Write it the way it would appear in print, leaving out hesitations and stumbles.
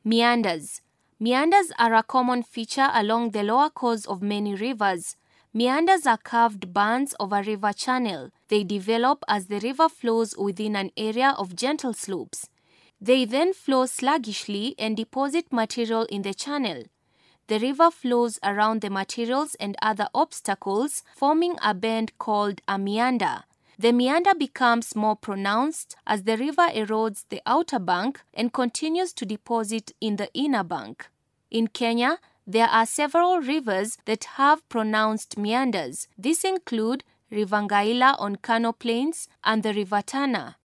Meanders. Meanders are a common feature along the lower course of many rivers. Meanders are curved bands of a river channel. They develop as the river flows within an area of gentle slopes. They then flow sluggishly and deposit material in the channel. The river flows around the materials and other obstacles, forming a bend called a meander. The meander becomes more pronounced as the river erodes the outer bank and continues to deposit in the inner bank. In Kenya, there are several rivers that have pronounced meanders. These include River Ngaila on Kano Plains and the River Tana.